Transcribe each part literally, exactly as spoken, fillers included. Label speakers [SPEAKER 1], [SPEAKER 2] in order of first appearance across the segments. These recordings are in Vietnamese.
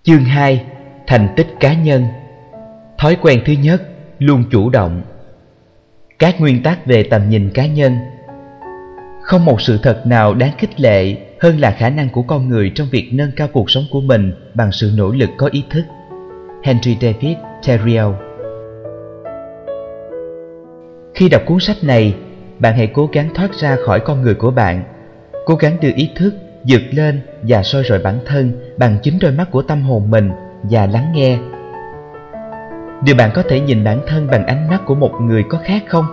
[SPEAKER 1] Chương hai. Thành tích cá nhân. Thói quen thứ nhất, luôn chủ động. Các nguyên tắc về tầm nhìn cá nhân. Không một sự thật nào đáng khích lệ hơn là khả năng của con người trong việc nâng cao cuộc sống của mình bằng sự nỗ lực có ý thức. Henry David Thoreau. Khi đọc cuốn sách này, bạn hãy cố gắng thoát ra khỏi con người của bạn, cố gắng đưa ý thức vượt lên và soi rọi bản thân bằng chính đôi mắt của tâm hồn mình và lắng nghe. Điều bạn có thể nhìn bản thân bằng ánh mắt của một người có khác không?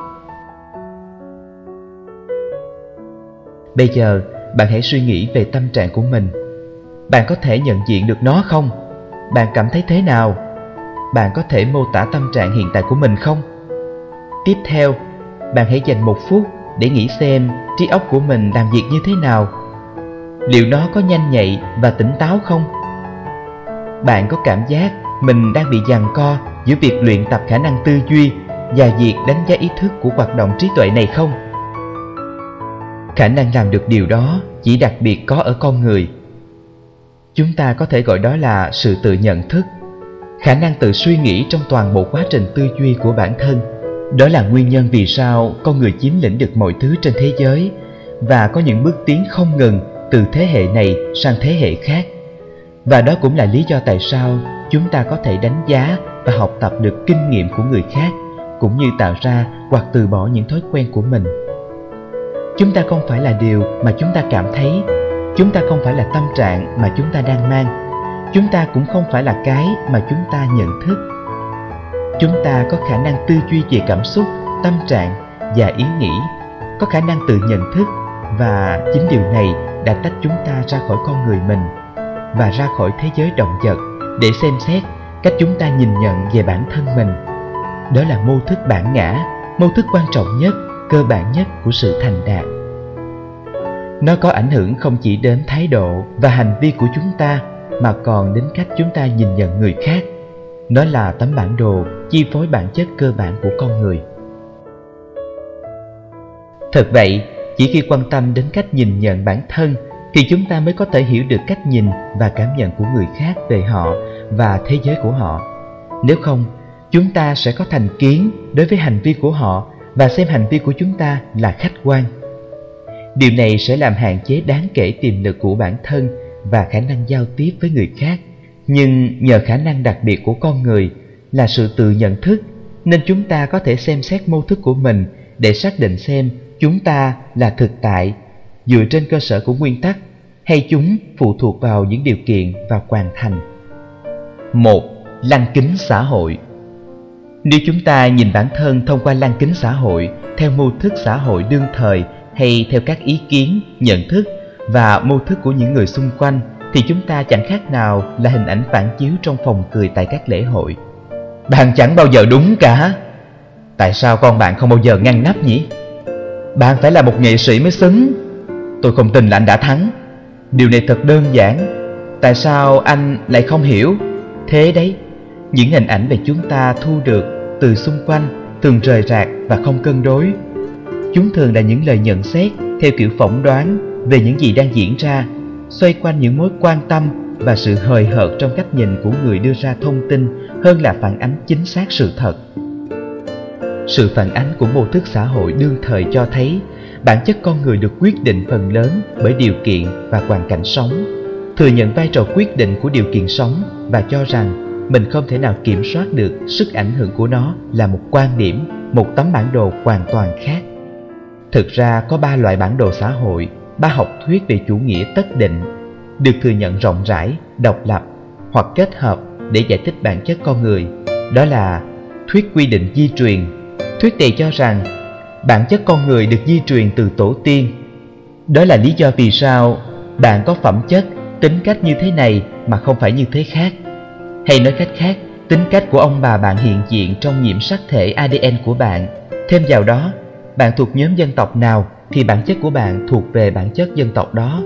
[SPEAKER 1] Bây giờ, bạn hãy suy nghĩ về tâm trạng của mình. Bạn có thể nhận diện được nó không? Bạn cảm thấy thế nào? Bạn có thể mô tả tâm trạng hiện tại của mình không? Tiếp theo, bạn hãy dành một phút để nghĩ xem trí óc của mình làm việc như thế nào. Liệu nó có nhanh nhạy và tỉnh táo không? Bạn có cảm giác mình đang bị giằng co giữa việc luyện tập khả năng tư duy và việc đánh giá ý thức của hoạt động trí tuệ này không? Khả năng làm được điều đó chỉ đặc biệt có ở con người. Chúng ta có thể gọi đó là sự tự nhận thức, khả năng tự suy nghĩ trong toàn bộ quá trình tư duy của bản thân. Đó là nguyên nhân vì sao con người chiếm lĩnh được mọi thứ trên thế giới và có những bước tiến không ngừng từ thế hệ này sang thế hệ khác. Và đó cũng là lý do tại sao chúng ta có thể đánh giá và học tập được kinh nghiệm của người khác, cũng như tạo ra hoặc từ bỏ những thói quen của mình. Chúng ta không phải là điều mà chúng ta cảm thấy, chúng ta không phải là tâm trạng mà chúng ta đang mang, chúng ta cũng không phải là cái mà chúng ta nhận thức. Chúng ta có khả năng tư duy về cảm xúc, tâm trạng và ý nghĩ, có khả năng tự nhận thức, và chính điều này đã tách chúng ta ra khỏi con người mình và ra khỏi thế giới động vật để xem xét cách chúng ta nhìn nhận về bản thân mình. Đó là mô thức bản ngã, mô thức quan trọng nhất, cơ bản nhất của sự thành đạt. Nó có ảnh hưởng không chỉ đến thái độ và hành vi của chúng ta, mà còn đến cách chúng ta nhìn nhận người khác. Nó là tấm bản đồ chi phối bản chất cơ bản của con người. Thật vậy, chỉ khi quan tâm đến cách nhìn nhận bản thân thì chúng ta mới có thể hiểu được cách nhìn và cảm nhận của người khác về họ và thế giới của họ. Nếu không, chúng ta sẽ có thành kiến đối với hành vi của họ và xem hành vi của chúng ta là khách quan. Điều này sẽ làm hạn chế đáng kể tiềm lực của bản thân và khả năng giao tiếp với người khác. Nhưng nhờ khả năng đặc biệt của con người là sự tự nhận thức, nên chúng ta có thể xem xét mô thức của mình để xác định xem chúng ta là thực tại dựa trên cơ sở của nguyên tắc, hay chúng phụ thuộc vào những điều kiện và hoàn thành. Một. Lăng kính xã hội. Nếu chúng ta nhìn bản thân thông qua lăng kính xã hội, theo mô thức xã hội đương thời hay theo các ý kiến, nhận thức và mô thức của những người xung quanh, thì chúng ta chẳng khác nào là hình ảnh phản chiếu trong phòng cười tại các lễ hội. Bạn chẳng bao giờ đúng cả. Tại sao con bạn không bao giờ ngăn nắp nhỉ? Bạn phải là một nghệ sĩ mới xứng. Tôi không tin là anh đã thắng. Điều này thật đơn giản. Tại sao anh lại không hiểu? Thế đấy, những hình ảnh về chúng ta thu được từ xung quanh thường rời rạc và không cân đối. Chúng thường là những lời nhận xét theo kiểu phỏng đoán về những gì đang diễn ra, xoay quanh những mối quan tâm và sự hời hợt trong cách nhìn của người đưa ra thông tin hơn là phản ánh chính xác sự thật. Sự phản ánh của mô thức xã hội đương thời cho thấy bản chất con người được quyết định phần lớn bởi điều kiện và hoàn cảnh sống, thừa nhận vai trò quyết định của điều kiện sống và cho rằng mình không thể nào kiểm soát được sức ảnh hưởng của nó là một quan điểm, một tấm bản đồ hoàn toàn khác. Thực ra có ba loại bản đồ xã hội, ba học thuyết về chủ nghĩa tất định, được thừa nhận rộng rãi, độc lập hoặc kết hợp để giải thích bản chất con người. Đó là thuyết quy định di truyền. Thuyết này cho rằng bản chất con người được di truyền từ tổ tiên. Đó là lý do vì sao bạn có phẩm chất, tính cách như thế này mà không phải như thế khác. Hay nói cách khác, tính cách của ông bà bạn hiện diện trong nhiễm sắc thể a đê en của bạn. Thêm vào đó, bạn thuộc nhóm dân tộc nào thì bản chất của bạn thuộc về bản chất dân tộc đó.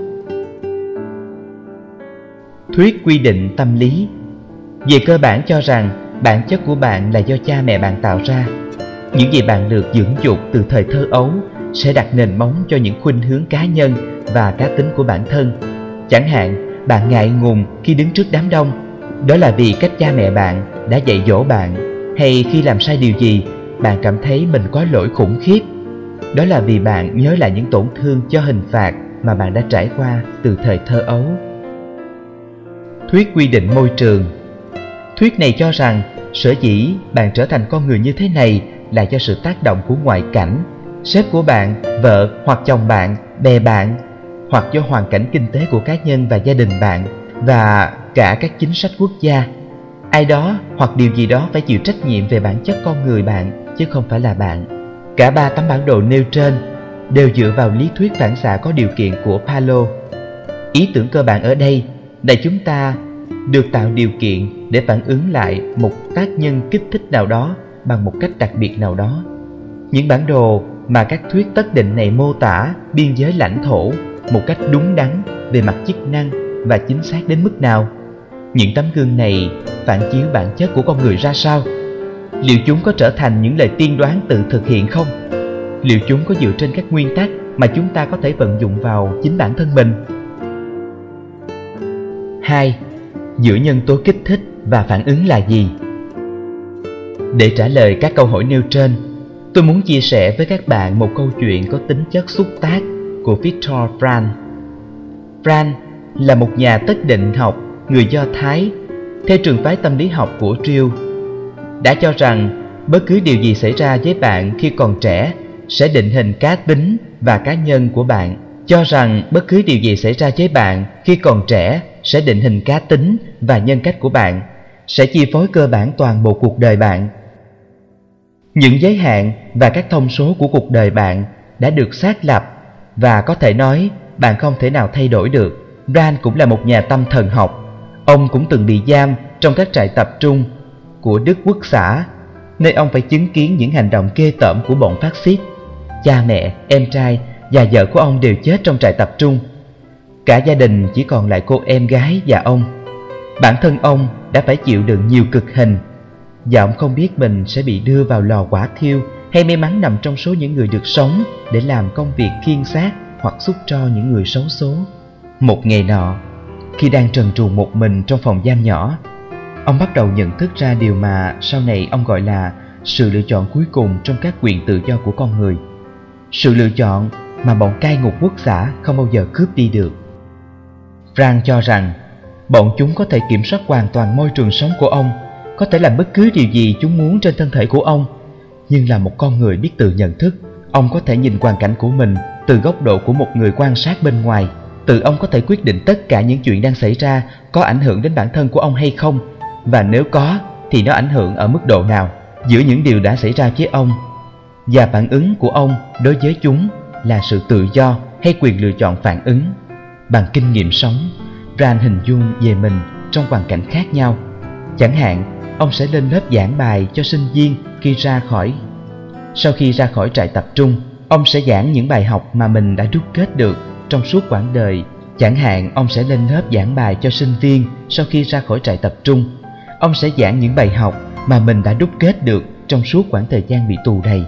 [SPEAKER 1] Thuyết quy định tâm lý về cơ bản cho rằng bản chất của bạn là do cha mẹ bạn tạo ra. Những gì bạn được dưỡng dục từ thời thơ ấu sẽ đặt nền móng cho những khuynh hướng cá nhân và cá tính của bản thân. Chẳng hạn, bạn ngại ngùng khi đứng trước đám đông, Đó là vì cách cha mẹ bạn đã dạy dỗ bạn, hay khi làm sai điều gì, bạn cảm thấy mình có lỗi khủng khiếp. Đó là vì bạn nhớ lại những tổn thương do hình phạt mà bạn đã trải qua từ thời thơ ấu. Thuyết quy định môi trường. Thuyết này cho rằng sở dĩ bạn trở thành con người như thế này là do sự tác động của ngoại cảnh, sếp của bạn, vợ hoặc chồng bạn, bè bạn, hoặc do hoàn cảnh kinh tế của cá nhân và gia đình bạn, và cả các chính sách quốc gia. Ai đó hoặc điều gì đó phải chịu trách nhiệm về bản chất con người bạn, chứ không phải là bạn. Cả ba tấm bản đồ nêu trên đều dựa vào lý thuyết phản xạ có điều kiện của Palo. Ý tưởng cơ bản ở đây là chúng ta được tạo điều kiện để phản ứng lại một tác nhân kích thích nào đó bằng một cách đặc biệt nào đó. Những bản đồ mà các thuyết tất định này mô tả biên giới lãnh thổ một cách đúng đắn về mặt chức năng và chính xác đến mức nào. Những tấm gương này phản chiếu bản chất của con người ra sao? Liệu chúng có trở thành những lời tiên đoán tự thực hiện không? Liệu chúng có dựa trên các nguyên tắc mà chúng ta có thể vận dụng vào chính bản thân mình? Hai. Giữa nhân tố kích thích và phản ứng là gì? Để trả lời các câu hỏi nêu trên, tôi muốn chia sẻ với các bạn một câu chuyện có tính chất xúc tác của Viktor Frankl. Frankl là một nhà tất định học người Do Thái theo trường phái tâm lý học của Trill, đã cho rằng bất cứ điều gì xảy ra với bạn khi còn trẻ sẽ định hình cá tính và cá nhân của bạn. Cho rằng bất cứ điều gì xảy ra với bạn khi còn trẻ sẽ định hình cá tính và nhân cách của bạn, sẽ chi phối cơ bản toàn bộ cuộc đời bạn. Những giới hạn và các thông số của cuộc đời bạn đã được xác lập và có thể nói bạn không thể nào thay đổi được. Frankl cũng là một nhà tâm thần học. Ông cũng từng bị giam trong các trại tập trung của Đức Quốc xã, nơi ông phải chứng kiến những hành động ghê tởm của bọn phát xít. Cha mẹ, em trai và vợ của ông đều chết trong trại tập trung. Cả gia đình chỉ còn lại cô em gái và ông. Bản thân ông đã phải chịu đựng nhiều cực hình, và ông không biết mình sẽ bị đưa vào lò hỏa thiêu hay may mắn nằm trong số những người được sống để làm công việc khiêng xác hoặc xúc tro những người xấu số. Một ngày nọ, khi đang trần truồng một mình trong phòng giam nhỏ, ông bắt đầu nhận thức ra điều mà sau này ông gọi là sự lựa chọn cuối cùng trong các quyền tự do của con người. Sự lựa chọn mà bọn cai ngục quốc xã không bao giờ cướp đi được. Frankl cho rằng bọn chúng có thể kiểm soát hoàn toàn môi trường sống của ông, có thể làm bất cứ điều gì chúng muốn trên thân thể của ông. Nhưng là một con người biết tự nhận thức, ông có thể nhìn hoàn cảnh của mình từ góc độ của một người quan sát bên ngoài. Tự ông có thể quyết định tất cả những chuyện đang xảy ra có ảnh hưởng đến bản thân của ông hay không, và nếu có thì nó ảnh hưởng ở mức độ nào giữa những điều đã xảy ra với ông, và phản ứng của ông đối với chúng là sự tự do hay quyền lựa chọn phản ứng. Bằng kinh nghiệm sống, Frankl hình dung về mình trong hoàn cảnh khác nhau. Chẳng hạn, ông sẽ lên lớp giảng bài cho sinh viên khi ra khỏi. Sau khi ra khỏi trại tập trung, ông sẽ giảng những bài học mà mình đã đúc kết được trong suốt quãng đời. Chẳng hạn, ông sẽ lên lớp giảng bài cho sinh viên sau khi ra khỏi trại tập trung. Ông sẽ giảng những bài học mà mình đã đúc kết được trong suốt quãng thời gian bị tù đầy.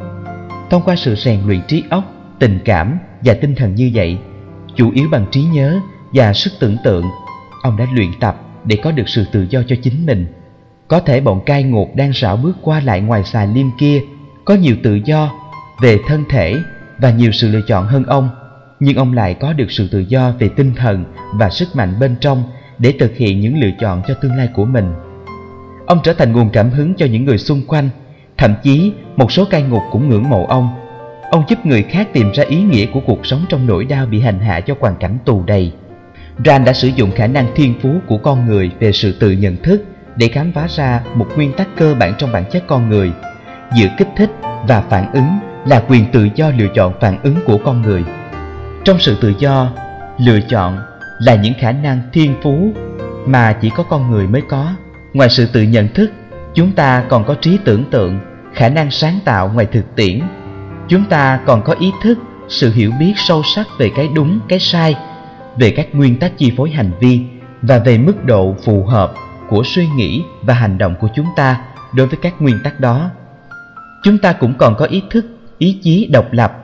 [SPEAKER 1] Thông qua sự rèn luyện trí óc, tình cảm và tinh thần như vậy, chủ yếu bằng trí nhớ và sức tưởng tượng, ông đã luyện tập để có được sự tự do cho chính mình. Có thể bọn cai ngục đang rảo bước qua lại ngoài xà lim kia có nhiều tự do về thân thể và nhiều sự lựa chọn hơn ông, nhưng ông lại có được sự tự do về tinh thần và sức mạnh bên trong để thực hiện những lựa chọn cho tương lai của mình. Ông trở thành nguồn cảm hứng cho những người xung quanh, thậm chí một số cai ngục cũng ngưỡng mộ ông. Ông giúp người khác tìm ra ý nghĩa của cuộc sống trong nỗi đau bị hành hạ do hoàn cảnh tù đầy. Frankl đã sử dụng khả năng thiên phú của con người về sự tự nhận thức để khám phá ra một nguyên tắc cơ bản trong bản chất con người. Giữa kích thích và phản ứng là quyền tự do lựa chọn phản ứng của con người. Trong sự tự do, lựa chọn là những khả năng thiên phú mà chỉ có con người mới có. Ngoài sự tự nhận thức, chúng ta còn có trí tưởng tượng, khả năng sáng tạo ngoài thực tiễn. Chúng ta còn có ý thức, sự hiểu biết sâu sắc về cái đúng, cái sai, về các nguyên tắc chi phối hành vi và về mức độ phù hợp của suy nghĩ và hành động của chúng ta đối với các nguyên tắc đó. Chúng ta cũng còn có ý thức, ý chí độc lập,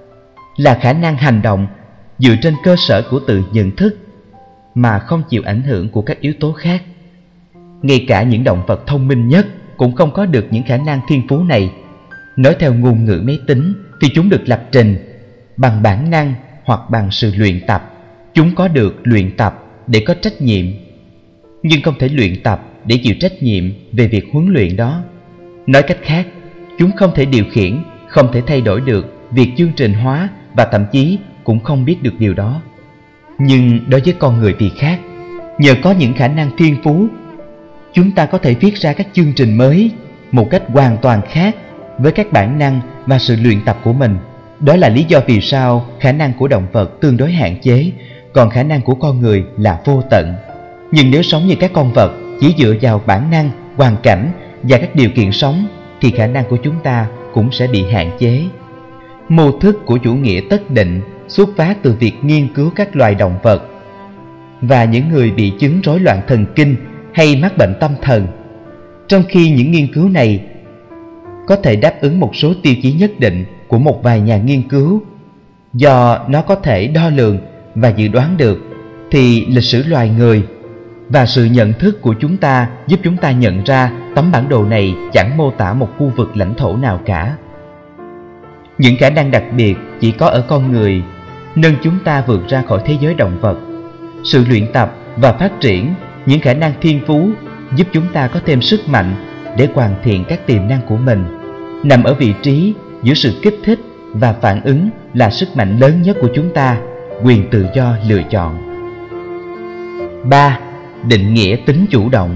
[SPEAKER 1] là khả năng hành động dựa trên cơ sở của tự nhận thức mà không chịu ảnh hưởng của các yếu tố khác. ngay cả những động vật thông minh nhất cũng không có được những khả năng thiên phú này. Nói theo ngôn ngữ máy tính thì chúng được lập trình bằng bản năng hoặc bằng sự luyện tập. Chúng có được luyện tập để có trách nhiệm, nhưng không thể luyện tập để chịu trách nhiệm về việc huấn luyện đó. Nói cách khác, chúng không thể điều khiển, không thể thay đổi được việc chương trình hóa và thậm chí cũng không biết được điều đó. Nhưng đối với con người thì khác. Nhờ có những khả năng thiên phú, chúng ta có thể viết ra các chương trình mới một cách hoàn toàn khác với các bản năng và sự luyện tập của mình. Đó là lý do vì sao khả năng của động vật tương đối hạn chế, còn khả năng của con người là vô tận. Nhưng nếu sống như các con vật chỉ dựa vào bản năng, hoàn cảnh và các điều kiện sống thì khả năng của chúng ta cũng sẽ bị hạn chế. Mô thức của chủ nghĩa tất định xuất phát từ việc nghiên cứu các loài động vật và những người bị chứng rối loạn thần kinh hay mắc bệnh tâm thần. Trong khi những nghiên cứu này có thể đáp ứng một số tiêu chí nhất định của một vài nhà nghiên cứu, do nó có thể đo lường và dự đoán được, thì lịch sử loài người và sự nhận thức của chúng ta giúp chúng ta nhận ra tấm bản đồ này chẳng mô tả một khu vực lãnh thổ nào cả. Những khả năng đặc biệt chỉ có ở con người nâng chúng ta vượt ra khỏi thế giới động vật. Sự luyện tập và phát triển những khả năng thiên phú giúp chúng ta có thêm sức mạnh để hoàn thiện các tiềm năng của mình. Nằm ở vị trí giữa sự kích thích và phản ứng là sức mạnh lớn nhất của chúng ta, quyền tự do lựa chọn. ba. Định nghĩa tính chủ động.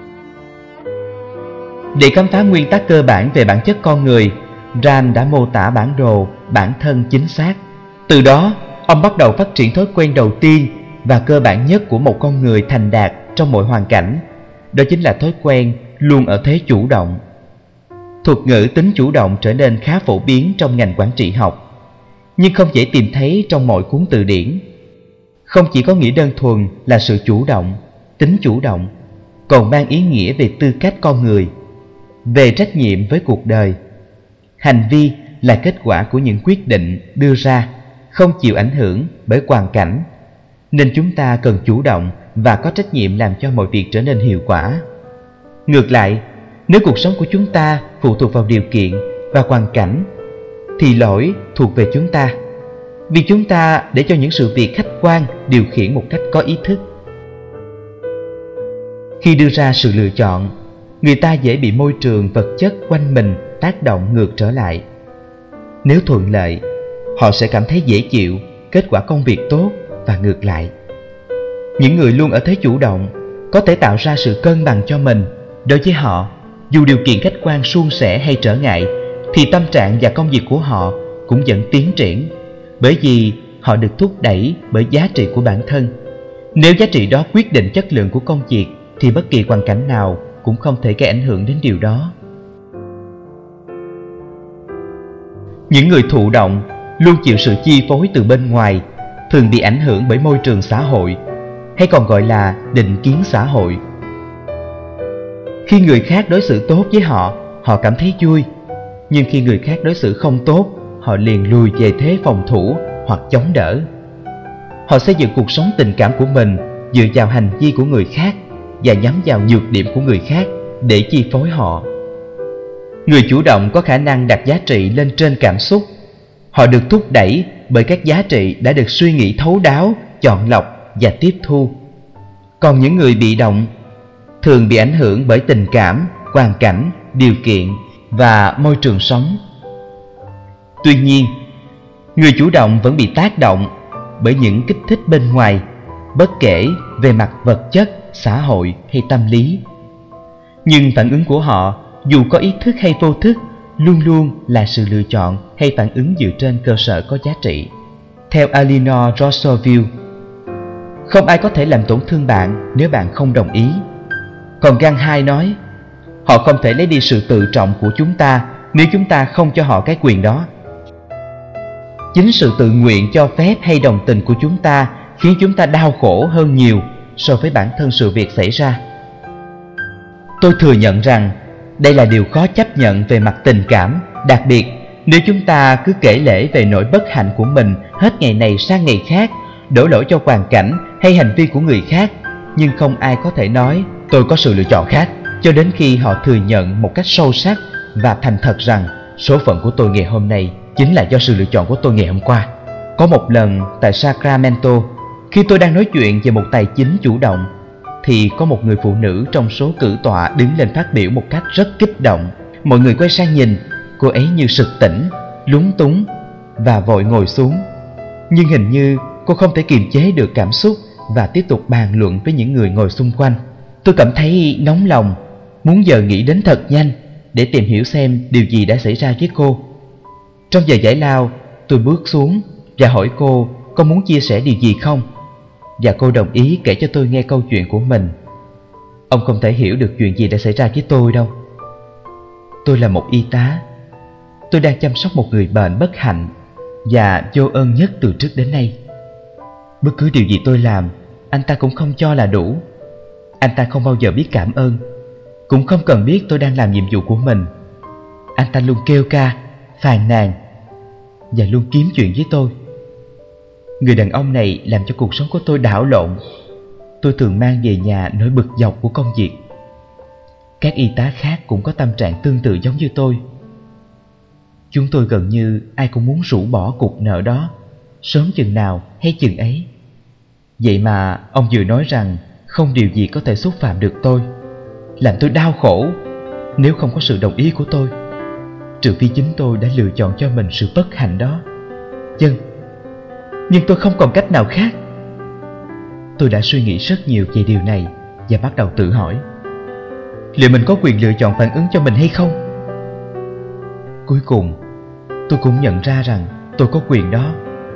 [SPEAKER 1] Để khám phá nguyên tắc cơ bản về bản chất con người, Rand đã mô tả bản đồ bản thân chính xác. Từ đó, ông bắt đầu phát triển thói quen đầu tiên và cơ bản nhất của một con người thành đạt trong mọi hoàn cảnh. Đó chính là thói quen luôn ở thế chủ động. Thuật ngữ tính chủ động trở nên khá phổ biến trong ngành quản trị học, nhưng không dễ tìm thấy trong mọi cuốn từ điển. Không chỉ có nghĩa đơn thuần là sự chủ động, tính chủ động, còn mang ý nghĩa về tư cách con người, về trách nhiệm với cuộc đời. Hành vi là kết quả của những quyết định đưa ra, không chịu ảnh hưởng bởi hoàn cảnh, nên chúng ta cần chủ động và có trách nhiệm làm cho mọi việc trở nên hiệu quả. Ngược lại, nếu cuộc sống của chúng ta phụ thuộc vào điều kiện và hoàn cảnh, thì lỗi thuộc về chúng ta, vì chúng ta để cho những sự việc khách quan điều khiển một cách có ý thức. Khi đưa ra sự lựa chọn, người ta dễ bị môi trường vật chất quanh mình tác động ngược trở lại. Nếu thuận lợi, họ sẽ cảm thấy dễ chịu, kết quả công việc tốt, và ngược lại. Những người luôn ở thế chủ động có thể tạo ra sự cân bằng cho mình. Đối với họ, dù điều kiện khách quan suôn sẻ hay trở ngại, thì tâm trạng và công việc của họ cũng vẫn tiến triển, bởi vì họ được thúc đẩy bởi giá trị của bản thân. Nếu giá trị đó quyết định chất lượng của công việc, thì bất kỳ hoàn cảnh nào cũng không thể gây ảnh hưởng đến điều đó. Những người thụ động luôn chịu sự chi phối từ bên ngoài, thường bị ảnh hưởng bởi môi trường xã hội, hay còn gọi là định kiến xã hội. Khi người khác đối xử tốt với họ, họ cảm thấy vui, nhưng khi người khác đối xử không tốt, họ liền lùi về thế phòng thủ hoặc chống đỡ. Họ xây dựng cuộc sống tình cảm của mình dựa vào hành vi của người khác và nhắm vào nhược điểm của người khác để chi phối họ. Người chủ động có khả năng đặt giá trị lên trên cảm xúc. Họ được thúc đẩy bởi các giá trị đã được suy nghĩ thấu đáo, chọn lọc và tiếp thu. Còn những người bị động thường bị ảnh hưởng bởi tình cảm, hoàn cảnh, điều kiện và môi trường sống. Tuy nhiên, người chủ động vẫn bị tác động bởi những kích thích bên ngoài, bất kể về mặt vật chất, xã hội hay tâm lý. Nhưng phản ứng của họ, dù có ý thức hay vô thức, luôn luôn là sự lựa chọn hay phản ứng dựa trên cơ sở có giá trị. Theo Eleanor Roosevelt, không ai có thể làm tổn thương bạn nếu bạn không đồng ý. Còn Gandhi hai nói, họ không thể lấy đi sự tự trọng của chúng ta nếu chúng ta không cho họ cái quyền đó. Chính sự tự nguyện cho phép hay đồng tình của chúng ta khiến chúng ta đau khổ hơn nhiều so với bản thân sự việc xảy ra. Tôi thừa nhận rằng đây là điều khó chấp nhận về mặt tình cảm, đặc biệt nếu chúng ta cứ kể lể về nỗi bất hạnh của mình hết ngày này sang ngày khác, đổ lỗi cho hoàn cảnh hay hành vi của người khác, nhưng không ai có thể nói tôi có sự lựa chọn khác, cho đến khi họ thừa nhận một cách sâu sắc và thành thật rằng số phận của tôi ngày hôm nay chính là do sự lựa chọn của tôi ngày hôm qua. Có một lần tại Sacramento, khi tôi đang nói chuyện về một tài chính chủ động, thì có một người phụ nữ trong số cử tọa đứng lên phát biểu một cách rất kích động. Mọi người quay sang nhìn, cô ấy như sực tỉnh, lúng túng và vội ngồi xuống. Nhưng hình như cô không thể kiềm chế được cảm xúc và tiếp tục bàn luận với những người ngồi xung quanh. Tôi cảm thấy nóng lòng, muốn giờ nghĩ đến thật nhanh để tìm hiểu xem điều gì đã xảy ra với cô. Trong giờ giải lao, tôi bước xuống và hỏi cô có muốn chia sẻ điều gì không, và cô đồng ý kể cho tôi nghe câu chuyện của mình. Ông không thể hiểu được chuyện gì đã xảy ra với tôi đâu. Tôi là một y tá. Tôi đang chăm sóc một người bệnh bất hạnh và vô ơn nhất từ trước đến nay. Bất cứ điều gì tôi làm, anh ta cũng không cho là đủ. Anh ta không bao giờ biết cảm ơn, cũng không cần biết tôi đang làm nhiệm vụ của mình. Anh ta luôn kêu ca, phàn nàn và luôn kiếm chuyện với tôi. Người đàn ông này làm cho cuộc sống của tôi đảo lộn. Tôi thường mang về nhà nỗi bực dọc của công việc. Các y tá khác cũng có tâm trạng tương tự giống như tôi. Chúng tôi gần như ai cũng muốn rũ bỏ cục nợ đó, sớm chừng nào hay chừng ấy. Vậy mà ông vừa nói rằng không điều gì có thể xúc phạm được tôi, làm tôi đau khổ nếu không có sự đồng ý của tôi, trừ phi chính tôi đã lựa chọn cho mình sự bất hạnh đó. Dân, nhưng tôi không còn cách nào khác. Tôi đã suy nghĩ rất nhiều về điều này và bắt đầu tự hỏi, liệu mình có quyền lựa chọn phản ứng cho mình hay không? Cuối cùng, tôi cũng nhận ra rằng tôi có quyền đó.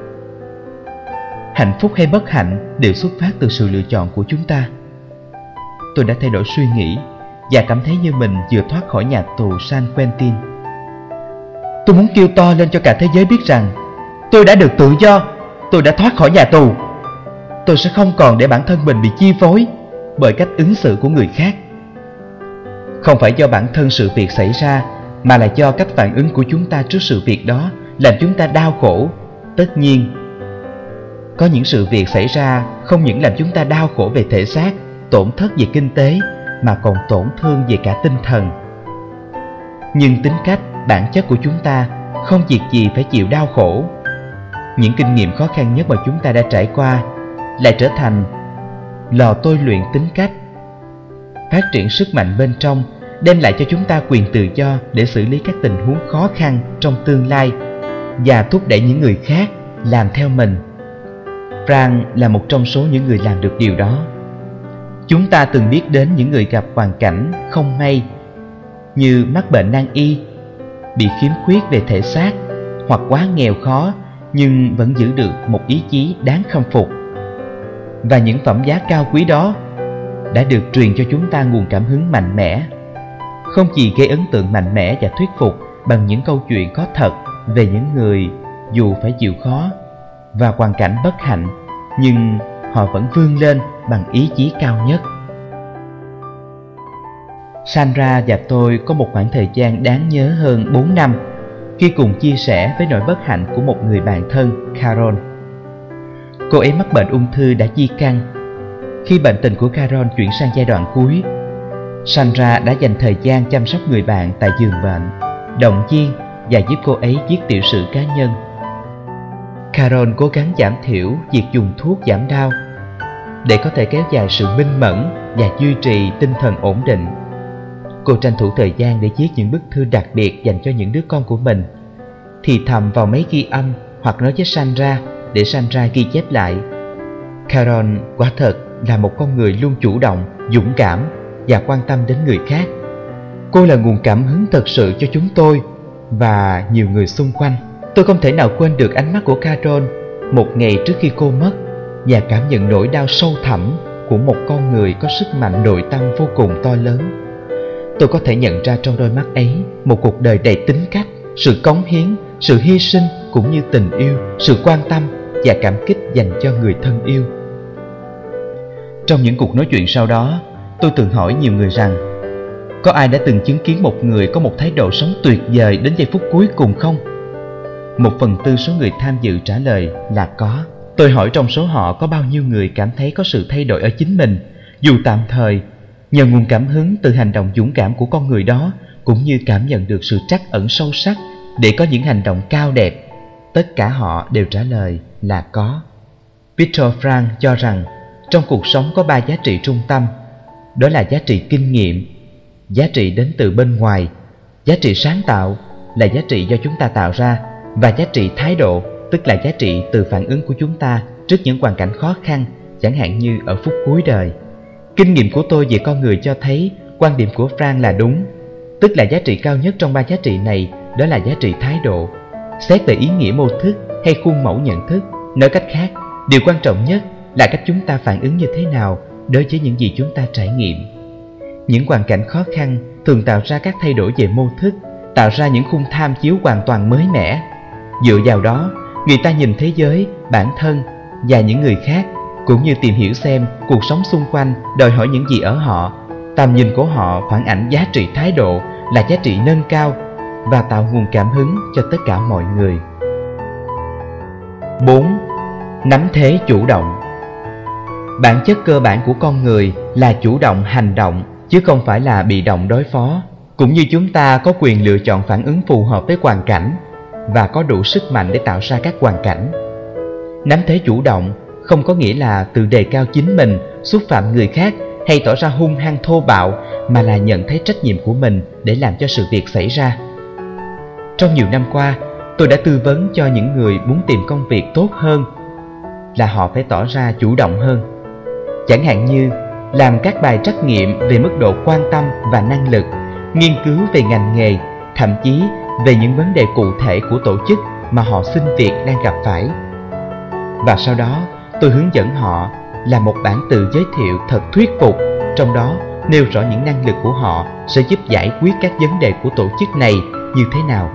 [SPEAKER 1] Hạnh phúc hay bất hạnh đều xuất phát từ sự lựa chọn của chúng ta. Tôi đã thay đổi suy nghĩ và cảm thấy như mình vừa thoát khỏi nhà tù San Quentin. Tôi muốn kêu to lên cho cả thế giới biết rằng tôi đã được tự do, tôi đã thoát khỏi nhà tù. Tôi sẽ không còn để bản thân mình bị chi phối bởi cách ứng xử của người khác. Không phải do bản thân sự việc xảy ra, mà là do cách phản ứng của chúng ta trước sự việc đó làm chúng ta đau khổ. Tất nhiên, có những sự việc xảy ra không những làm chúng ta đau khổ về thể xác, tổn thất về kinh tế, mà còn tổn thương về cả tinh thần. Nhưng tính cách, bản chất của chúng ta không việc gì phải chịu đau khổ. Những kinh nghiệm khó khăn nhất mà chúng ta đã trải qua lại trở thành lò tôi luyện tính cách, phát triển sức mạnh bên trong, đem lại cho chúng ta quyền tự do để xử lý các tình huống khó khăn trong tương lai và thúc đẩy những người khác làm theo mình. Frank là một trong số những người làm được điều đó. Chúng ta từng biết đến những người gặp hoàn cảnh không may như mắc bệnh nan y, bị khiếm khuyết về thể xác, hoặc quá nghèo khó nhưng vẫn giữ được một ý chí đáng khâm phục. Và những phẩm giá cao quý đó đã được truyền cho chúng ta nguồn cảm hứng mạnh mẽ, không chỉ gây ấn tượng mạnh mẽ và thuyết phục bằng những câu chuyện có thật về những người dù phải chịu khó và hoàn cảnh bất hạnh, nhưng họ vẫn vươn lên bằng ý chí cao nhất. Sandra và tôi có một khoảng thời gian đáng nhớ hơn bốn năm khi cùng chia sẻ với nỗi bất hạnh của một người bạn thân, Carol. Cô ấy mắc bệnh ung thư đã di căn. Khi bệnh tình của Carol chuyển sang giai đoạn cuối, Sandra đã dành thời gian chăm sóc người bạn tại giường bệnh, động viên và giúp cô ấy viết tiểu sử cá nhân. Carol cố gắng giảm thiểu việc dùng thuốc giảm đau để có thể kéo dài sự minh mẫn và duy trì tinh thần ổn định. Cô tranh thủ thời gian để viết những bức thư đặc biệt dành cho những đứa con của mình, thì thầm vào máy ghi âm hoặc nói với Sandra để Sandra ghi chép lại. Carol quả thật là một con người luôn chủ động, dũng cảm và quan tâm đến người khác. Cô là nguồn cảm hứng thật sự cho chúng tôi và nhiều người xung quanh. Tôi không thể nào quên được ánh mắt của Carol một ngày trước khi cô mất, và cảm nhận nỗi đau sâu thẳm của một con người có sức mạnh nội tâm vô cùng to lớn. Tôi có thể nhận ra trong đôi mắt ấy một cuộc đời đầy tính cách, sự cống hiến, sự hy sinh cũng như tình yêu, sự quan tâm và cảm kích dành cho người thân yêu. Trong những cuộc nói chuyện sau đó, tôi từng hỏi nhiều người rằng có ai đã từng chứng kiến một người có một thái độ sống tuyệt vời đến giây phút cuối cùng không? Một phần tư số người tham dự trả lời là có. Tôi hỏi trong số họ có bao nhiêu người cảm thấy có sự thay đổi ở chính mình, dù tạm thời, Nhờ nguồn cảm hứng từ hành động dũng cảm của con người đó, cũng như cảm nhận được sự trắc ẩn sâu sắc để có những hành động cao đẹp, tất cả họ đều trả lời là có. Viktor Frankl cho rằng trong cuộc sống có ba giá trị trung tâm. Đó là giá trị kinh nghiệm, giá trị đến từ bên ngoài, giá trị sáng tạo là giá trị do chúng ta tạo ra, và giá trị thái độ, tức là giá trị từ phản ứng của chúng ta trước những hoàn cảnh khó khăn, chẳng hạn như ở phút cuối đời. Kinh nghiệm của tôi về con người cho thấy quan điểm của Frankl là đúng, tức là giá trị cao nhất trong ba giá trị này đó là giá trị thái độ. Xét về ý nghĩa mô thức hay khuôn mẫu nhận thức, nói cách khác, điều quan trọng nhất là cách chúng ta phản ứng như thế nào đối với những gì chúng ta trải nghiệm. Những hoàn cảnh khó khăn thường tạo ra các thay đổi về mô thức, tạo ra những khung tham chiếu hoàn toàn mới mẻ. Dựa vào đó, người ta nhìn thế giới, bản thân và những người khác, cũng như tìm hiểu xem cuộc sống xung quanh đòi hỏi những gì ở họ. Tầm nhìn của họ phản ảnh giá trị thái độ là giá trị nâng cao và tạo nguồn cảm hứng cho tất cả mọi người. bốn. Nắm thế chủ động. Bản chất cơ bản của con người là chủ động hành động, chứ không phải là bị động đối phó. Cũng như chúng ta có quyền lựa chọn phản ứng phù hợp với hoàn cảnh và có đủ sức mạnh để tạo ra các hoàn cảnh. Nắm thế chủ động không có nghĩa là tự đề cao chính mình, xúc phạm người khác hay tỏ ra hung hăng thô bạo, mà là nhận thấy trách nhiệm của mình để làm cho sự việc xảy ra. Trong nhiều năm qua, tôi đã tư vấn cho những người muốn tìm công việc tốt hơn là họ phải tỏ ra chủ động hơn. Chẳng hạn như làm các bài trắc nghiệm về mức độ quan tâm và năng lực, nghiên cứu về ngành nghề, thậm chí về những vấn đề cụ thể của tổ chức mà họ xin việc đang gặp phải. Và sau đó, tôi hướng dẫn họ làm một bản tự giới thiệu thật thuyết phục, trong đó nêu rõ những năng lực của họ sẽ giúp giải quyết các vấn đề của tổ chức này như thế nào.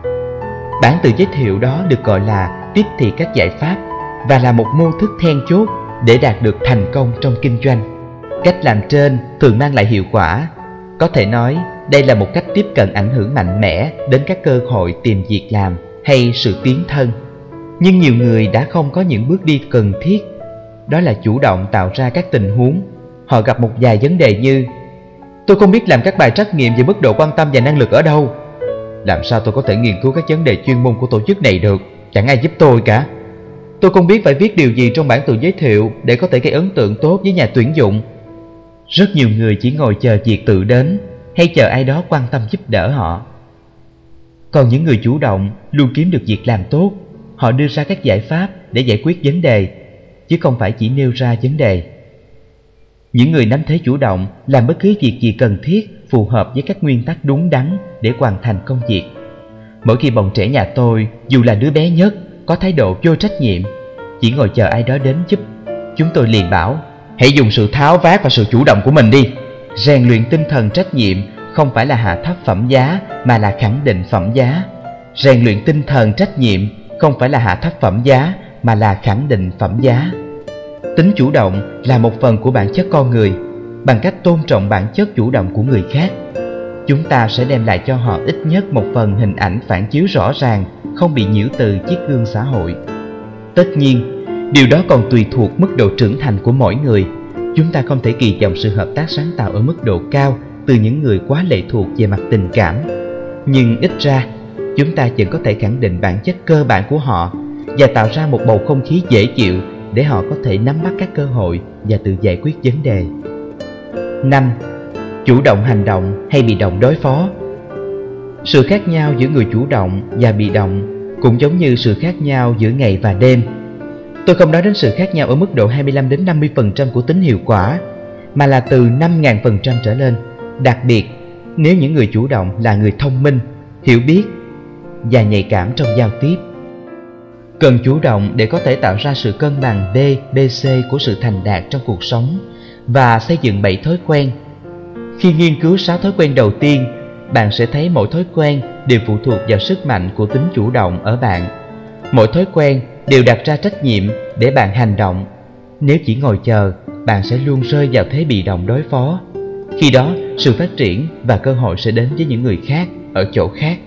[SPEAKER 1] Bản tự giới thiệu đó được gọi là tiếp thị các giải pháp và là một mô thức then chốt để đạt được thành công trong kinh doanh. Cách làm trên thường mang lại hiệu quả. Có thể nói đây là một cách tiếp cận ảnh hưởng mạnh mẽ đến các cơ hội tìm việc làm hay sự tiến thân. Nhưng nhiều người đã không có những bước đi cần thiết, đó là chủ động tạo ra các tình huống. Họ gặp một vài vấn đề như: tôi không biết làm các bài trắc nghiệm về mức độ quan tâm và năng lực ở đâu. Làm sao tôi có thể nghiên cứu các vấn đề chuyên môn của tổ chức này được? Chẳng ai giúp tôi cả. Tôi không biết phải viết điều gì trong bản tự giới thiệu để có thể gây ấn tượng tốt với nhà tuyển dụng. Rất nhiều người chỉ ngồi chờ việc tự đến hay chờ ai đó quan tâm giúp đỡ họ. Còn những người chủ động luôn kiếm được việc làm tốt. Họ đưa ra các giải pháp để giải quyết vấn đề, chứ không phải chỉ nêu ra vấn đề. Những người nắm thế chủ động làm bất cứ việc gì cần thiết, phù hợp với các nguyên tắc đúng đắn để hoàn thành công việc. Mỗi khi bọn trẻ nhà tôi, dù là đứa bé nhất, có thái độ vô trách nhiệm, chỉ ngồi chờ ai đó đến giúp, chúng tôi liền bảo: hãy dùng sự tháo vát và sự chủ động của mình đi. Rèn luyện tinh thần trách nhiệm không phải là hạ thấp phẩm giá, mà là khẳng định phẩm giá. Rèn luyện tinh thần trách nhiệm không phải là hạ thấp phẩm giá, mà là khẳng định phẩm giá. Tính chủ động là một phần của bản chất con người. Bằng cách tôn trọng bản chất chủ động của người khác, chúng ta sẽ đem lại cho họ ít nhất một phần hình ảnh phản chiếu rõ ràng, không bị nhiễu từ chiếc gương xã hội. Tất nhiên, điều đó còn tùy thuộc mức độ trưởng thành của mỗi người. Chúng ta không thể kỳ vọng sự hợp tác sáng tạo ở mức độ cao từ những người quá lệ thuộc về mặt tình cảm. Nhưng ít ra, chúng ta vẫn có thể khẳng định bản chất cơ bản của họ và tạo ra một bầu không khí dễ chịu để họ có thể nắm bắt các cơ hội và tự giải quyết vấn đề. năm. Chủ động hành động hay bị động đối phó. Sự khác nhau giữa người chủ động và bị động cũng giống như sự khác nhau giữa ngày và đêm. Tôi không nói đến sự khác nhau ở mức độ hai mươi lăm đến năm mươi phần trăm của tính hiệu quả, mà là từ năm nghìn phần trăm trở lên. Đặc biệt, nếu những người chủ động là người thông minh, hiểu biết và nhạy cảm trong giao tiếp. Cần chủ động để có thể tạo ra sự cân bằng D, B, C của sự thành đạt trong cuộc sống và xây dựng bảy thói quen. Khi nghiên cứu sáu thói quen đầu tiên, bạn sẽ thấy mỗi thói quen đều phụ thuộc vào sức mạnh của tính chủ động ở bạn. Mỗi thói quen đều đặt ra trách nhiệm để bạn hành động. Nếu chỉ ngồi chờ, bạn sẽ luôn rơi vào thế bị động đối phó. Khi đó, sự phát triển và cơ hội sẽ đến với những người khác ở chỗ khác.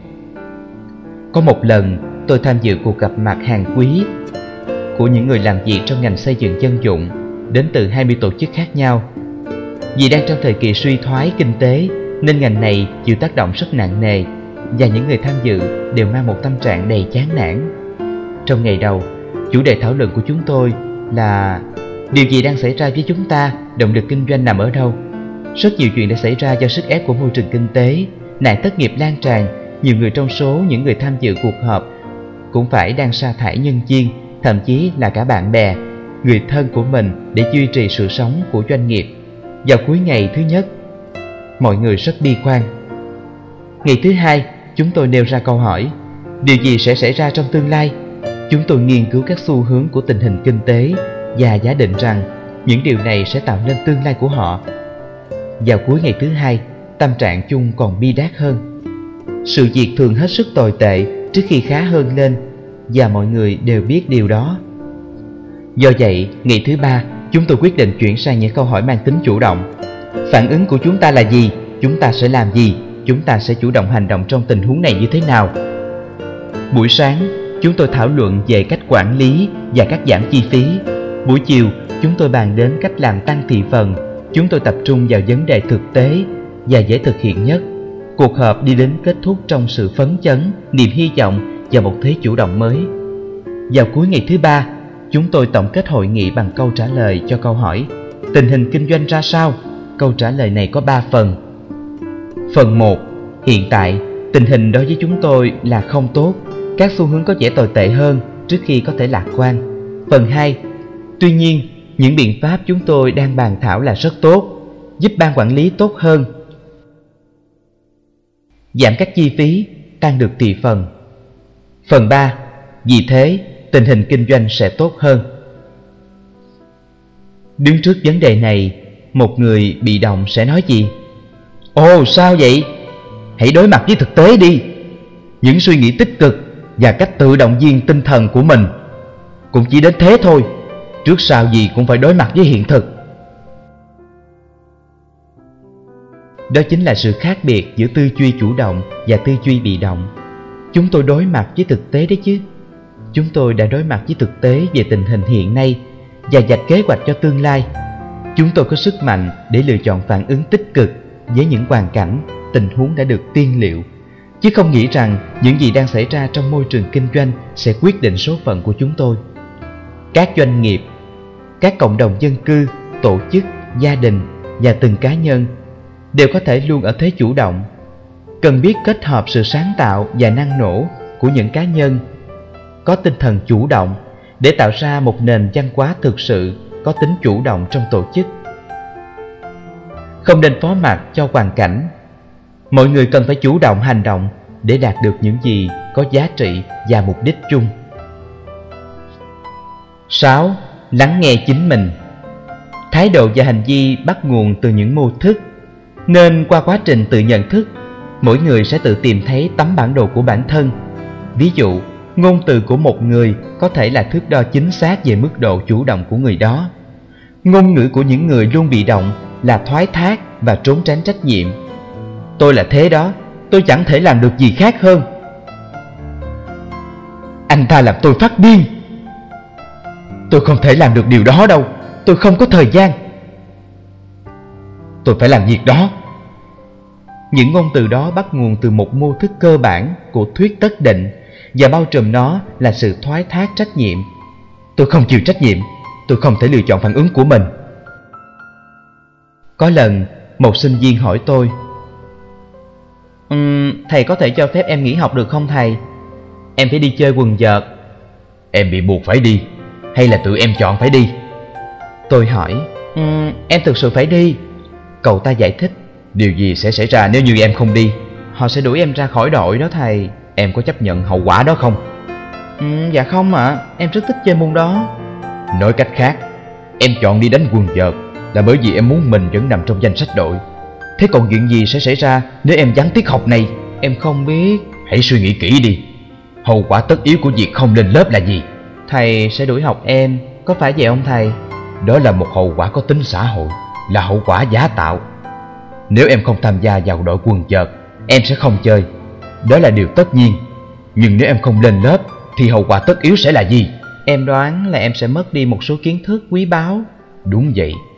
[SPEAKER 1] Có một lần, tôi tham dự cuộc gặp mặt hàng quý của những người làm việc trong ngành xây dựng dân dụng đến từ hai mươi tổ chức khác nhau. Vì đang trong thời kỳ suy thoái kinh tế nên ngành này chịu tác động rất nặng nề, và những người tham dự đều mang một tâm trạng đầy chán nản. Trong ngày đầu, chủ đề thảo luận của chúng tôi là điều gì đang xảy ra với chúng ta, động lực kinh doanh nằm ở đâu. Rất nhiều chuyện đã xảy ra do sức ép của môi trường kinh tế, nạn thất nghiệp lan tràn. Nhiều người trong số những người tham dự cuộc họp cũng phải đang sa thải nhân viên, thậm chí là cả bạn bè, người thân của mình để duy trì sự sống của doanh nghiệp. Vào cuối ngày thứ nhất, mọi người rất bi quan. Ngày thứ hai, chúng tôi nêu ra câu hỏi: điều gì sẽ xảy ra trong tương lai? Chúng tôi nghiên cứu các xu hướng của tình hình kinh tế và giả định rằng những điều này sẽ tạo nên tương lai của họ. Vào cuối ngày thứ hai, tâm trạng chung còn bi đát hơn. Sự việc thường hết sức tồi tệ trước khi khá hơn lên, và mọi người đều biết điều đó. Do vậy, ngày thứ ba, chúng tôi quyết định chuyển sang những câu hỏi mang tính chủ động. Phản ứng của chúng ta là gì? Chúng ta sẽ làm gì? Chúng ta sẽ chủ động hành động trong tình huống này như thế nào? Buổi sáng, chúng tôi thảo luận về cách quản lý và cắt giảm chi phí. Buổi chiều, chúng tôi bàn đến cách làm tăng thị phần. Chúng tôi tập trung vào vấn đề thực tế và dễ thực hiện nhất. Cuộc họp đi đến kết thúc trong sự phấn chấn, niềm hy vọng và một thế chủ động mới. Vào cuối ngày thứ ba, chúng tôi tổng kết hội nghị bằng câu trả lời cho câu hỏi: tình hình kinh doanh ra sao? Câu trả lời này có ba phần. Phần một: hiện tại, tình hình đối với chúng tôi là không tốt. Các xu hướng có vẻ tồi tệ hơn trước khi có thể lạc quan. Phần hai: tuy nhiên, những biện pháp chúng tôi đang bàn thảo là rất tốt, giúp ban quản lý tốt hơn, giảm các chi phí, tăng được thị phần. Phần ba: vì thế, tình hình kinh doanh sẽ tốt hơn. Đứng trước vấn đề này, một người bị động sẽ nói gì? Ồ, sao vậy? Hãy đối mặt với thực tế đi. Những suy nghĩ tích cực và cách tự động viên tinh thần của mình cũng chỉ đến thế thôi. Trước sau gì cũng phải đối mặt với hiện thực. Đó chính là sự khác biệt giữa tư duy chủ động và tư duy bị động. Chúng tôi đối mặt với thực tế đấy chứ. Chúng tôi đã đối mặt với thực tế về tình hình hiện nay và vạch kế hoạch cho tương lai. Chúng tôi có sức mạnh để lựa chọn phản ứng tích cực với những hoàn cảnh, tình huống đã được tiên liệu, chứ không nghĩ rằng những gì đang xảy ra trong môi trường kinh doanh sẽ quyết định số phận của chúng tôi. Các doanh nghiệp, các cộng đồng dân cư, tổ chức, gia đình và từng cá nhân đều có thể luôn ở thế chủ động. Cần biết kết hợp sự sáng tạo và năng nổ của những cá nhân có tinh thần chủ động để tạo ra một nền văn hóa thực sự có tính chủ động trong tổ chức. Không nên phó mặc cho hoàn cảnh. Mọi người cần phải chủ động hành động để đạt được những gì có giá trị và mục đích chung. sáu. Lắng nghe chính mình. Thái độ và hành vi bắt nguồn từ những mô thức, nên qua quá trình tự nhận thức, mỗi người sẽ tự tìm thấy tấm bản đồ của bản thân. Ví dụ, ngôn từ của một người có thể là thước đo chính xác về mức độ chủ động của người đó. Ngôn ngữ của những người luôn bị động là thoái thác và trốn tránh trách nhiệm. Tôi là thế đó, tôi chẳng thể làm được gì khác hơn. Anh ta làm tôi phát điên. Tôi không thể làm được điều đó đâu, tôi không có thời gian. Tôi phải làm việc đó. Những ngôn từ đó bắt nguồn từ một mô thức cơ bản của thuyết tất định và bao trùm nó là sự thoái thác trách nhiệm. Tôi không chịu trách nhiệm, tôi không thể lựa chọn phản ứng của mình. Có lần, một sinh viên hỏi tôi: uhm, Thầy có thể cho phép em nghỉ học được không thầy? Em phải đi chơi quần vợt. Em bị buộc phải đi, hay là tự em chọn phải đi? Tôi hỏi: uhm, Em thực sự phải đi. Cậu ta giải thích: Điều gì sẽ xảy ra nếu như em không đi? Họ sẽ đuổi em ra khỏi đội đó thầy. Em có chấp nhận hậu quả đó không? Ừ, dạ không ạ, à. Em rất thích chơi môn đó. Nói cách khác, em chọn đi đánh quần vợt là bởi vì em muốn mình vẫn nằm trong danh sách đội. Thế còn chuyện gì sẽ xảy ra nếu em gián tiết học này? Em không biết. Hãy suy nghĩ kỹ đi. Hậu quả tất yếu của việc không lên lớp là gì? Thầy sẽ đuổi học em, có phải vậy không thầy? Đó là một hậu quả có tính xã hội, là hậu quả giả tạo. Nếu em không tham gia vào đội quần vợt, em sẽ không chơi. Đó là điều tất nhiên. Nhưng nếu em không lên lớp thì hậu quả tất yếu sẽ là gì? Em đoán là em sẽ mất đi một số kiến thức quý báu. Đúng vậy.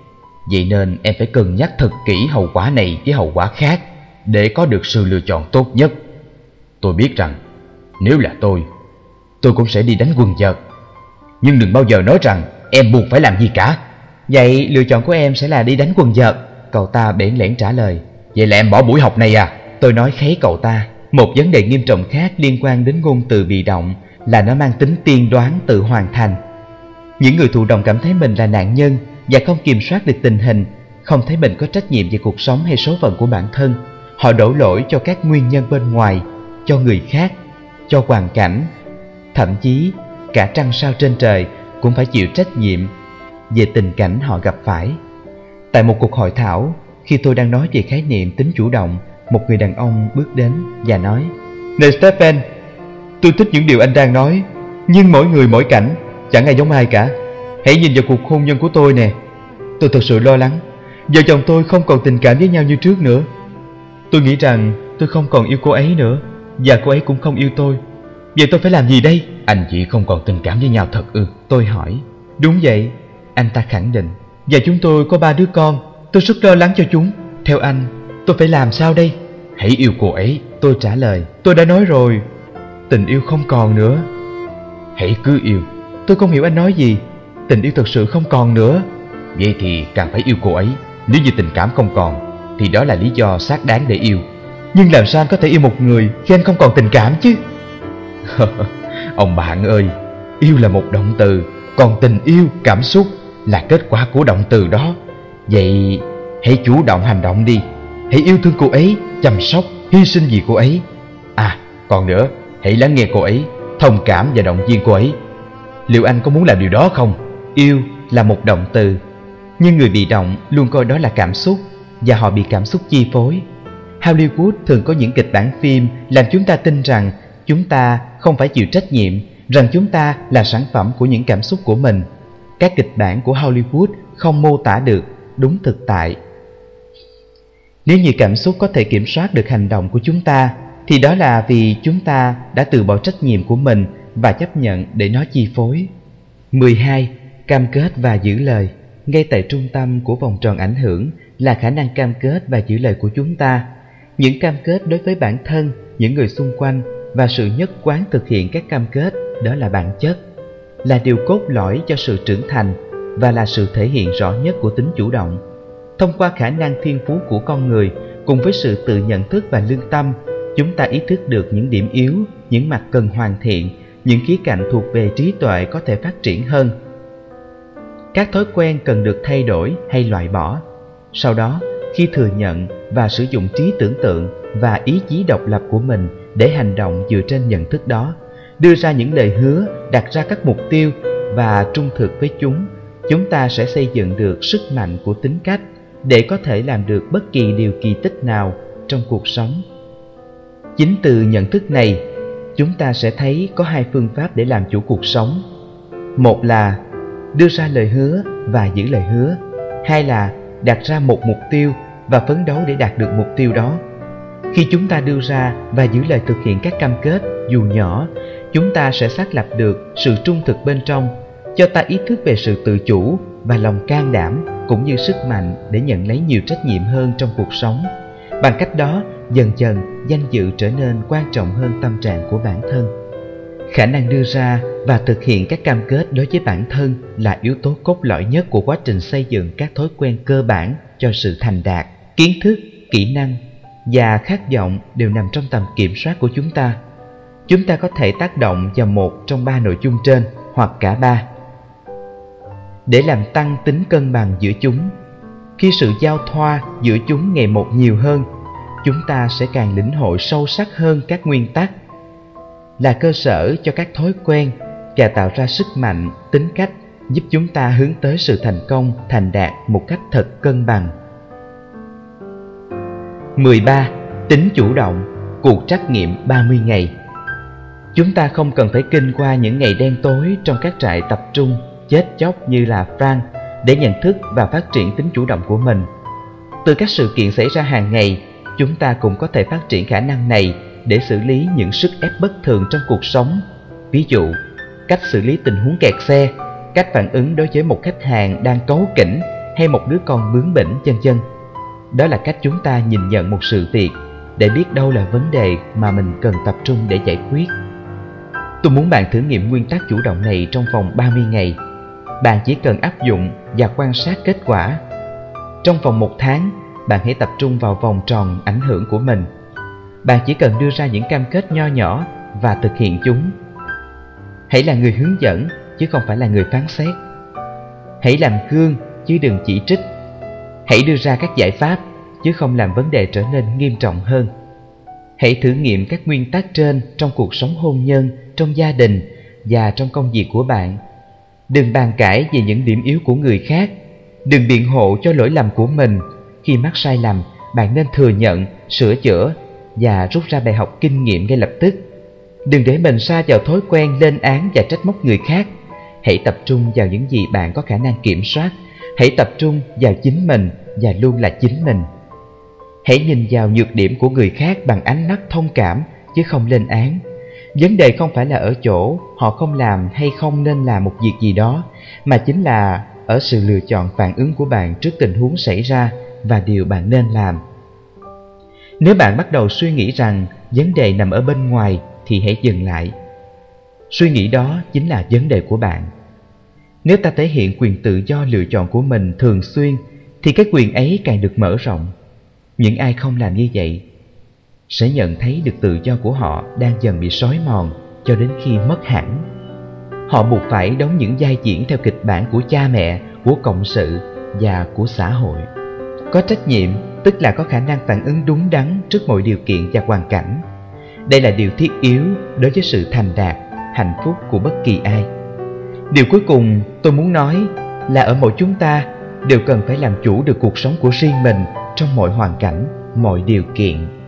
[SPEAKER 2] Vậy nên em phải cân nhắc thật kỹ hậu quả này với hậu quả khác để có được sự lựa chọn tốt nhất. Tôi biết rằng nếu là tôi, tôi cũng sẽ đi đánh quần vợt. Nhưng đừng bao giờ nói rằng em buộc phải làm gì cả.
[SPEAKER 1] Vậy lựa chọn của em sẽ là đi đánh quần vợt, cậu ta bẽn lẽn trả lời.
[SPEAKER 2] Vậy là em bỏ buổi học này à?
[SPEAKER 1] Tôi nói kháy cậu ta. Một vấn đề nghiêm trọng khác liên quan đến ngôn từ bị động là nó mang tính tiên đoán tự hoàn thành. Những người thụ động cảm thấy mình là nạn nhân và không kiểm soát được tình hình, không thấy mình có trách nhiệm về cuộc sống hay số phận của bản thân. Họ đổ lỗi cho các nguyên nhân bên ngoài, cho người khác, cho hoàn cảnh. Thậm chí cả trăng sao trên trời cũng phải chịu trách nhiệm về tình cảnh họ gặp phải. Tại một cuộc hội thảo, khi tôi đang nói về khái niệm tính chủ động, một người đàn ông bước đến và nói: Này Stephen, tôi thích những điều anh đang nói, nhưng mỗi người mỗi cảnh, chẳng ai giống ai cả. Hãy nhìn vào cuộc hôn nhân của tôi nè. Tôi thật sự lo lắng. Vợ chồng tôi không còn tình cảm với nhau như trước nữa. Tôi nghĩ rằng tôi không còn yêu cô ấy nữa, và cô ấy cũng không yêu tôi. Vậy tôi phải làm gì đây?
[SPEAKER 2] Anh chị không còn tình cảm với nhau thật ư?
[SPEAKER 1] Tôi hỏi. Đúng vậy, anh ta khẳng định. Và chúng tôi có ba đứa con. Tôi rất lo lắng cho chúng. Theo anh, tôi phải làm sao đây?
[SPEAKER 2] Hãy yêu cô ấy.
[SPEAKER 1] Tôi trả lời. Tôi đã nói rồi, tình yêu không còn nữa.
[SPEAKER 2] Hãy cứ yêu.
[SPEAKER 1] Tôi không hiểu anh nói gì. Tình yêu thật sự không còn nữa.
[SPEAKER 2] Vậy thì càng phải yêu cô ấy. Nếu như tình cảm không còn thì đó là lý do xác đáng để yêu.
[SPEAKER 1] Nhưng làm sao anh có thể yêu một người khi anh không còn tình cảm chứ?
[SPEAKER 2] Ông bạn ơi, yêu là một động từ, còn tình yêu, cảm xúc là kết quả của động từ đó. Vậy hãy chủ động hành động đi. Hãy yêu thương cô ấy, chăm sóc, hy sinh vì cô ấy. À, còn nữa, hãy lắng nghe cô ấy, thông cảm và động viên cô ấy. Liệu anh có muốn làm điều đó không?
[SPEAKER 1] Yêu là một động từ, nhưng người bị động luôn coi đó là cảm xúc, và họ bị cảm xúc chi phối. Hollywood thường có những kịch bản phim làm chúng ta tin rằng chúng ta không phải chịu trách nhiệm, rằng chúng ta là sản phẩm của những cảm xúc của mình. Các kịch bản của Hollywood không mô tả được đúng thực tại. Nếu như cảm xúc có thể kiểm soát được hành động của chúng ta, thì đó là vì chúng ta đã từ bỏ trách nhiệm của mình và chấp nhận để nó chi phối. mười hai. Cam kết và giữ lời. Ngay tại trung tâm của vòng tròn ảnh hưởng là khả năng cam kết và giữ lời của chúng ta. Những cam kết đối với bản thân, những người xung quanh và sự nhất quán thực hiện các cam kết, đó là bản chất, là điều cốt lõi cho sự trưởng thành và là sự thể hiện rõ nhất của tính chủ động. Thông qua khả năng thiên phú của con người cùng với sự tự nhận thức và lương tâm, chúng ta ý thức được những điểm yếu, những mặt cần hoàn thiện, những khía cạnh thuộc về trí tuệ có thể phát triển hơn. Các thói quen cần được thay đổi hay loại bỏ. Sau đó, khi thừa nhận và sử dụng trí tưởng tượng và ý chí độc lập của mình để hành động dựa trên nhận thức đó, đưa ra những lời hứa, đặt ra các mục tiêu và trung thực với chúng, chúng ta sẽ xây dựng được sức mạnh của tính cách để có thể làm được bất kỳ điều kỳ tích nào trong cuộc sống. Chính từ nhận thức này, chúng ta sẽ thấy có hai phương pháp để làm chủ cuộc sống. Một là đưa ra lời hứa và giữ lời hứa. Hai là đặt ra một mục tiêu và phấn đấu để đạt được mục tiêu đó. Khi chúng ta đưa ra và giữ lời thực hiện các cam kết dù nhỏ, chúng ta sẽ xác lập được sự trung thực bên trong, cho ta ý thức về sự tự chủ và lòng can đảm, cũng như sức mạnh để nhận lấy nhiều trách nhiệm hơn trong cuộc sống. Bằng cách đó, dần dần danh dự trở nên quan trọng hơn tâm trạng của bản thân. Khả năng đưa ra và thực hiện các cam kết đối với bản thân là yếu tố cốt lõi nhất của quá trình xây dựng các thói quen cơ bản cho sự thành đạt. Kiến thức, kỹ năng và khát vọng đều nằm trong tầm kiểm soát của chúng ta. Chúng ta có thể tác động vào một trong ba nội dung trên hoặc cả ba để làm tăng tính cân bằng giữa chúng. Khi sự giao thoa giữa chúng ngày một nhiều hơn, chúng ta sẽ càng lĩnh hội sâu sắc hơn các nguyên tắc, là cơ sở cho các thói quen và tạo ra sức mạnh, tính cách giúp chúng ta hướng tới sự thành công, thành đạt một cách thật cân bằng. mười ba. Tính chủ động, cuộc trắc nghiệm ba mươi ngày. Chúng ta không cần phải kinh qua những ngày đen tối trong các trại tập trung chết chóc như là Frank để nhận thức và phát triển tính chủ động của mình. Từ các sự kiện xảy ra hàng ngày, chúng ta cũng có thể phát triển khả năng này để xử lý những sức ép bất thường trong cuộc sống. Ví dụ, cách xử lý tình huống kẹt xe, cách phản ứng đối với một khách hàng đang cáu kỉnh, hay một đứa con bướng bỉnh vân vân. Đó là cách chúng ta nhìn nhận một sự việc để biết đâu là vấn đề mà mình cần tập trung để giải quyết. Tôi muốn bạn thử nghiệm nguyên tắc chủ động này trong vòng ba mươi ngày. Bạn chỉ cần áp dụng và quan sát kết quả. Trong vòng một tháng, bạn hãy tập trung vào vòng tròn ảnh hưởng của mình. Bạn chỉ cần đưa ra những cam kết nho nhỏ và thực hiện chúng. Hãy là người hướng dẫn chứ không phải là người phán xét. Hãy làm gương chứ đừng chỉ trích. Hãy đưa ra các giải pháp chứ không làm vấn đề trở nên nghiêm trọng hơn. Hãy thử nghiệm các nguyên tắc trên trong cuộc sống hôn nhân, trong gia đình và trong công việc của bạn. Đừng bàn cãi về những điểm yếu của người khác. Đừng biện hộ cho lỗi lầm của mình. Khi mắc sai lầm, bạn nên thừa nhận, sửa chữa và rút ra bài học kinh nghiệm ngay lập tức. Đừng để mình sa vào thói quen lên án và trách móc người khác. Hãy tập trung vào những gì bạn có khả năng kiểm soát. Hãy tập trung vào chính mình và luôn là chính mình. Hãy nhìn vào nhược điểm của người khác bằng ánh mắt thông cảm chứ không lên án. Vấn đề không phải là ở chỗ họ không làm hay không nên làm một việc gì đó, mà chính là ở sự lựa chọn phản ứng của bạn trước tình huống xảy ra và điều bạn nên làm. Nếu bạn bắt đầu suy nghĩ rằng vấn đề nằm ở bên ngoài thì hãy dừng lại. Suy nghĩ đó chính là vấn đề của bạn. Nếu ta thể hiện quyền tự do lựa chọn của mình thường xuyên thì cái quyền ấy càng được mở rộng. Những ai không làm như vậy sẽ nhận thấy được tự do của họ đang dần bị xói mòn cho đến khi mất hẳn. Họ buộc phải đóng những vai diễn theo kịch bản của cha mẹ, của cộng sự và của xã hội. Có trách nhiệm tức là có khả năng phản ứng đúng đắn trước mọi điều kiện và hoàn cảnh. Đây là điều thiết yếu đối với sự thành đạt, hạnh phúc của bất kỳ ai. Điều cuối cùng tôi muốn nói là ở mỗi chúng ta đều cần phải làm chủ được cuộc sống của riêng mình trong mọi hoàn cảnh, mọi điều kiện.